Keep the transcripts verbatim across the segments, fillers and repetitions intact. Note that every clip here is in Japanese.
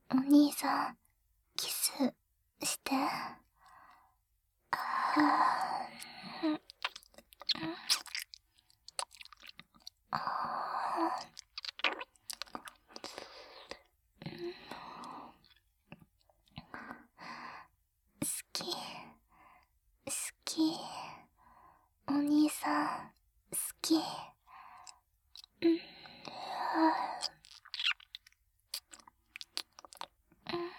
お兄さん、キスして。あー、うん、あー、うん、好き、好き。お兄さん、好き。うん、あー、うん、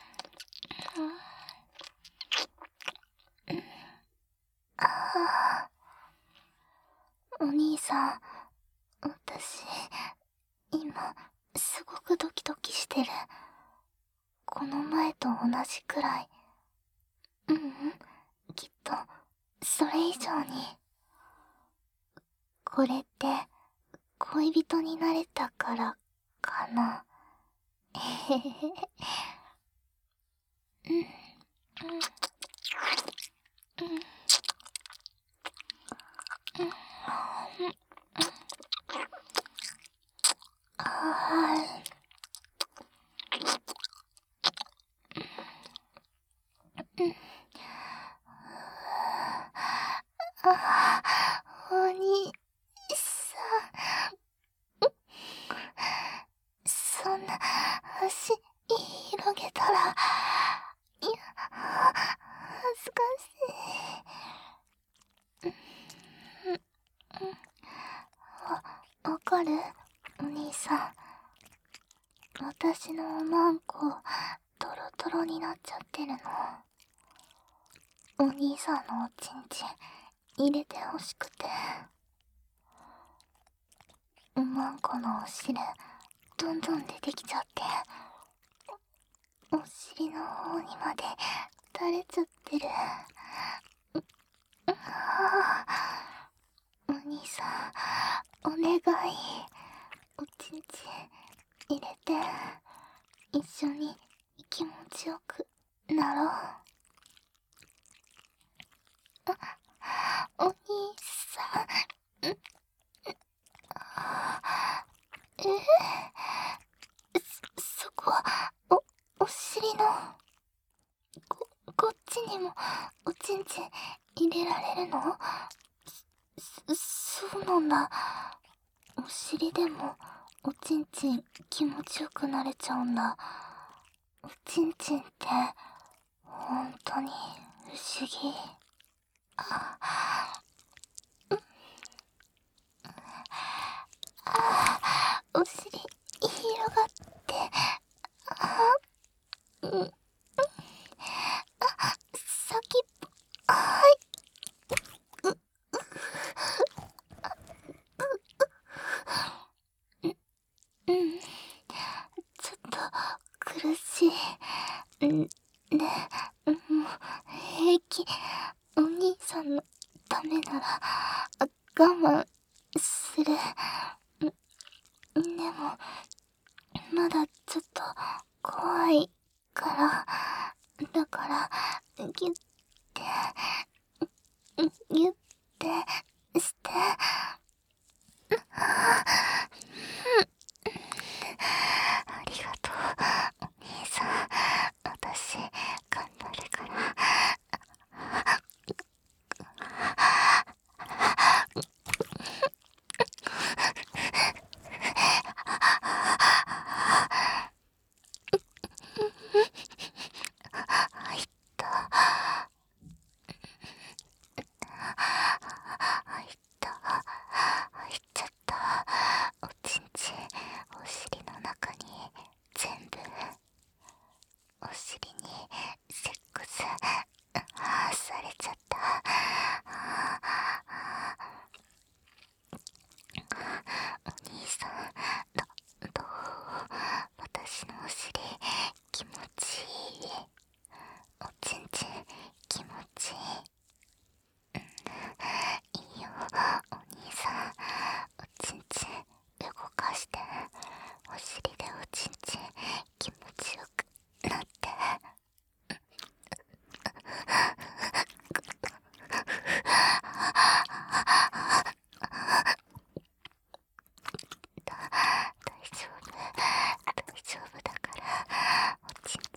うん、あー、お兄さん、私、今、すごくドキドキしてる。この前と同じくらい。うんうん、きっと、それ以上に。これって、恋人になれたからかな。へへへへ。うん、うん、うん、うん、うん、あー、うん、あー、お兄さん、そんな、足、広げたら、いや、恥ずかしい。うん、うん、わ、わかる？お兄さん。私のおまんこ、トロトロになっちゃってるの。お兄さんのおちんちん、入れてほしくて。おまんこのお汁、どんどん出てきちゃって、お尻の方にまで垂れちゃってる。はあ、お兄さん、お願い。おちんちん入れて、一緒に気持ちよくなろう。お兄さん、えそ、そこ、お、お尻の、こ、こっちにも、おちんちん入れられるの？そ、そうなんだ。お尻でも、おちんちん気持ちよくなれちゃうんだ。おちんちんって、ほんとに不思議。あ、あ、お尻、広がって、あ、うん、先っぽ、はい、うん、ちょっと苦しい。んで、もう平気。お兄さんのためなら、我慢する。でも、まだちょっと怖いから、だから、ギュッて、ギュッてして、ありがとう、お兄さん。私、頑張るから。入った。入った。入っちゃった。おちんちん、お尻の中に、全部。お尻に、セックス、あーされちゃった。お兄さん、ど、どう？私のお尻、気持ちいい？おちんちん、気持ちいい？いいよ、お兄さん。おちんちん、動かして。お尻でおちんちん、気持ちよくなって。だ、大丈夫、大丈夫だから、おちん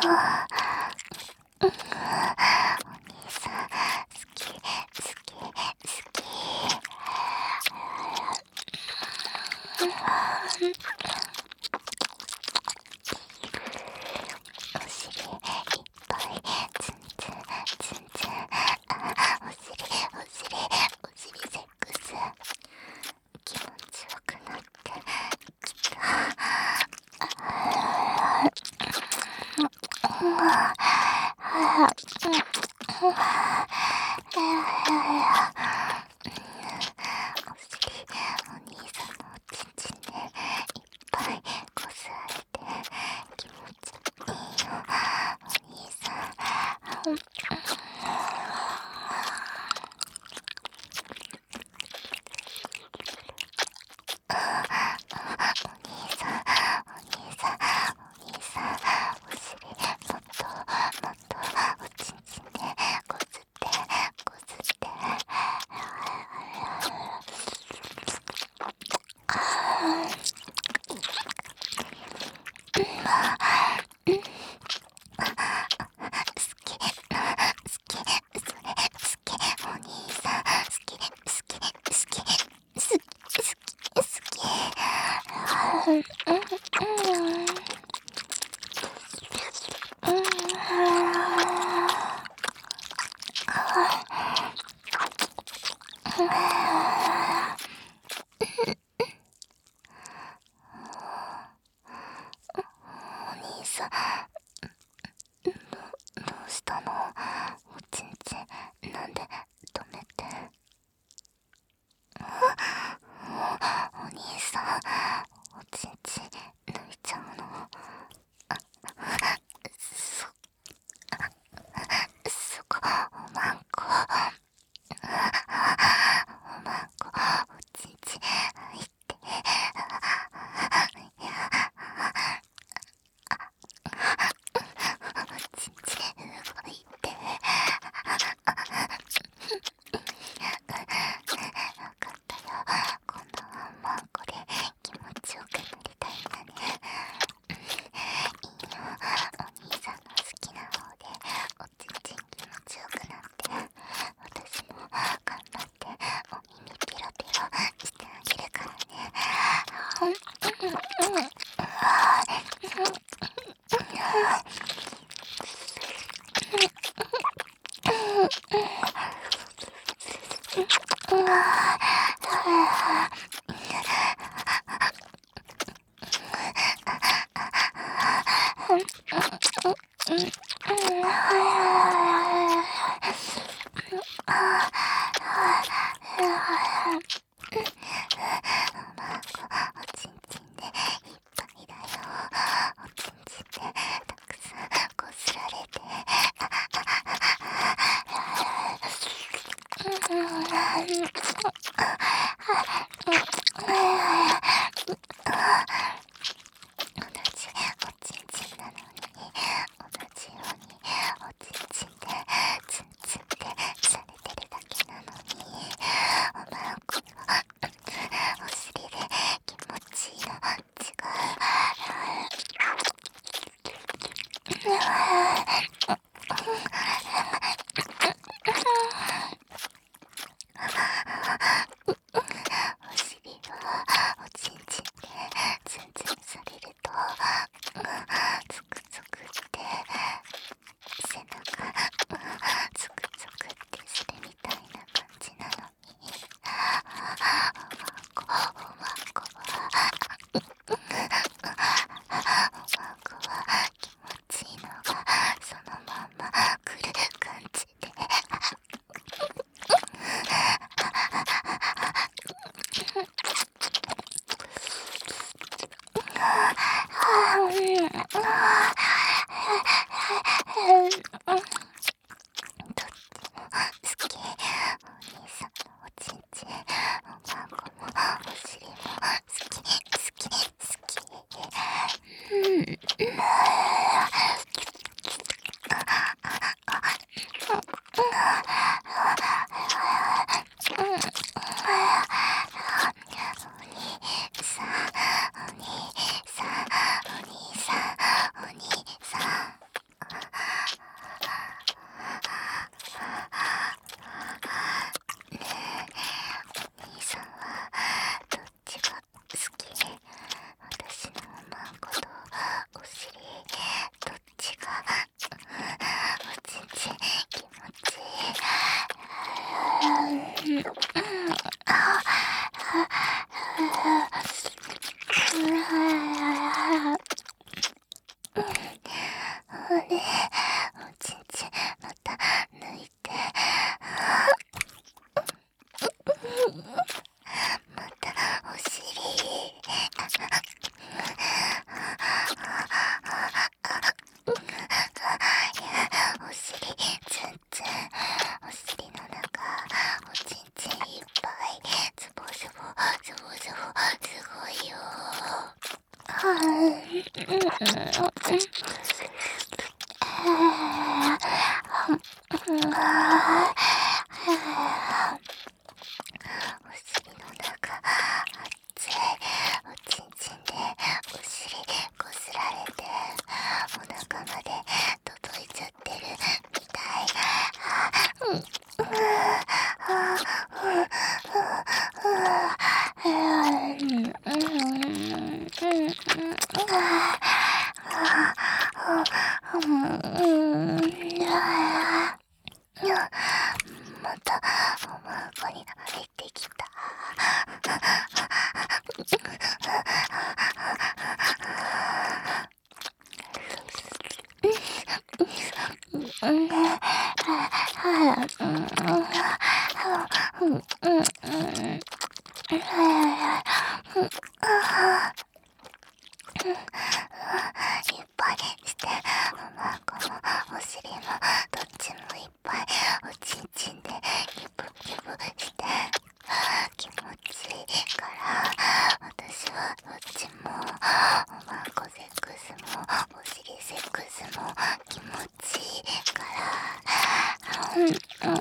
お兄さん好き好き好き。お尻いっぱいツンツンツンツン。お尻お尻お尻セックス気持ちよくなってきた。お尻お兄さんのおちんちんでいっぱいこすられて気持ちいいよお兄さん。お兄さんお兄さんお兄さんお尻もっともっとおちんちんでこすってこすって。好き好きそれ好きお兄さん好き好き好き好き好き好き。お兄さんどどうしたの？おちんちんなんで止めて。お兄さんおちんちん抜いちゃうの？そそこおまんこおまんこおちんちん入っていやおちんちん動いてわかったよ。今度はおまんこで気持ちよくなりたいんだね。いいよお兄さんの好きな方でおちんちん気持ちよくなって私も頑張ってお耳ピロピロしてあげるからね。おちんちんでいっぱいだよ。おちんちんでたくさんこすられて同じおちんちんなのに同じようにおちんちんでおちんちんまた抜いて、またお尻、お尻ツンツン、お尻の中おちんちんいっぱい、ズボズボズボズボ、すごいよ。はぁ、お尻の中熱い、おちんちんでお尻こすられてお腹まで届いちゃってるみたい。またおまんこに入ってきた。いっぱいしておまんこもお尻もどっちもいっぱいおちんちんでギブギブして気持ちいいから、私はどっちもおまんこセックスもお尻セックスも気持ちいいから、うん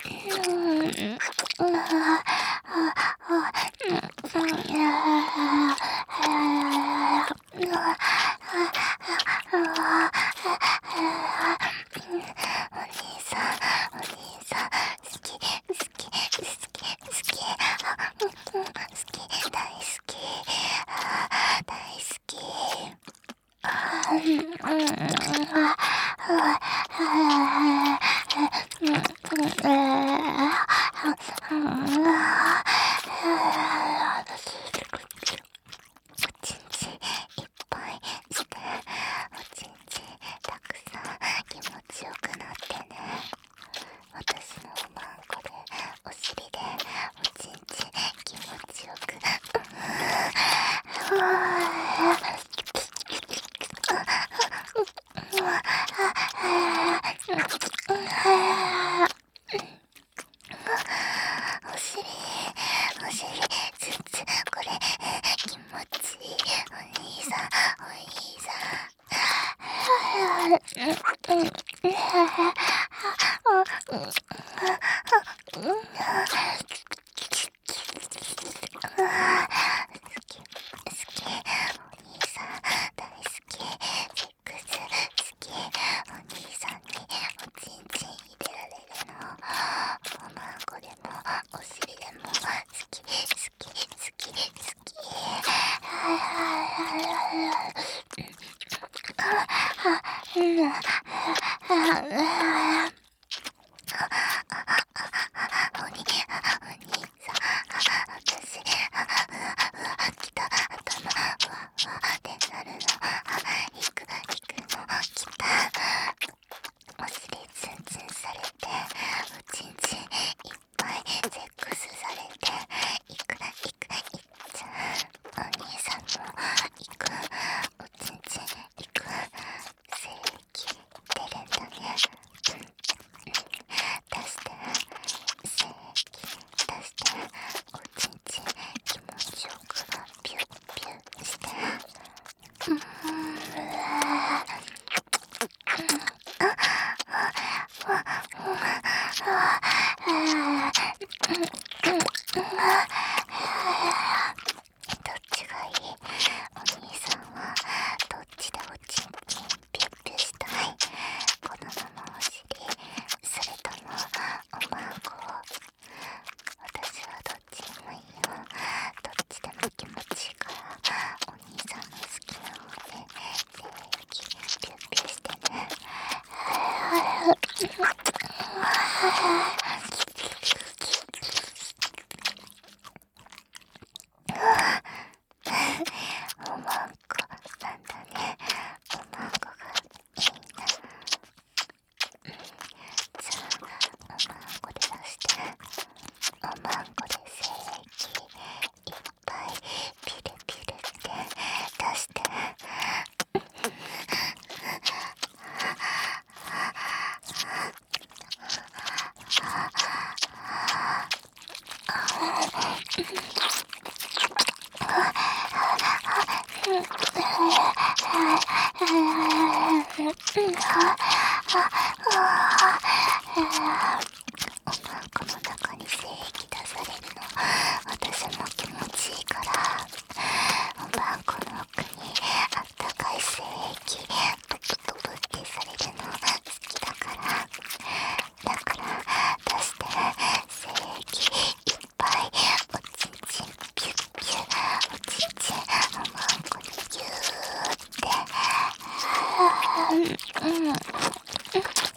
お兄さん、お兄さん、好き、好き、好き、好き、あ、うんうん、好き、大好き、あ、大好き。あ、うんうんあ、あ、あ、うんうんあ、おちんちんいっぱいして、おちんちんたくさん気持ちよくなってね。私のおまんこでお尻でおちんちん気持ちよくお尻、お尻ツンツン、これ気持ちいい。お兄さん、お兄さん。好き、好き、お兄さん大好き、セックス好き、お兄さんにおちんちん入れられるの、おまんこでもお尻でも好き、好き、好き、好き。おに、お兄さん、私、来た、頭、うわ、うわ、ってなるの、行く、行くの、来た。お尻ツンツンされて、おちんちんいっぱいセックスされて、行く、行く、行っちゃう。お兄さんも行く、おちんちん行く、精液出るんだね。出して、精液出して、おちんちん気持ちよくピュッピュッして、うん、どっちがいい？お兄さんはどっちでおちんちんピュッピュしたい？このままお尻、それともおまんこを？私はどっちでもいいよ。どっちでも気持ちいいから、お兄さんの好きな方で精液ピュッピュしてね。 まんこで精液いっぱいピルピルって出して。おまんこの中に精液出されるの私も気持ちいいから、おまんこの奥にあったかい精液ブブブブってされるの好きだから、だから出して精液いっぱいおちんちんピュッピュッ、おちんちんおまんこにギューって。うんうん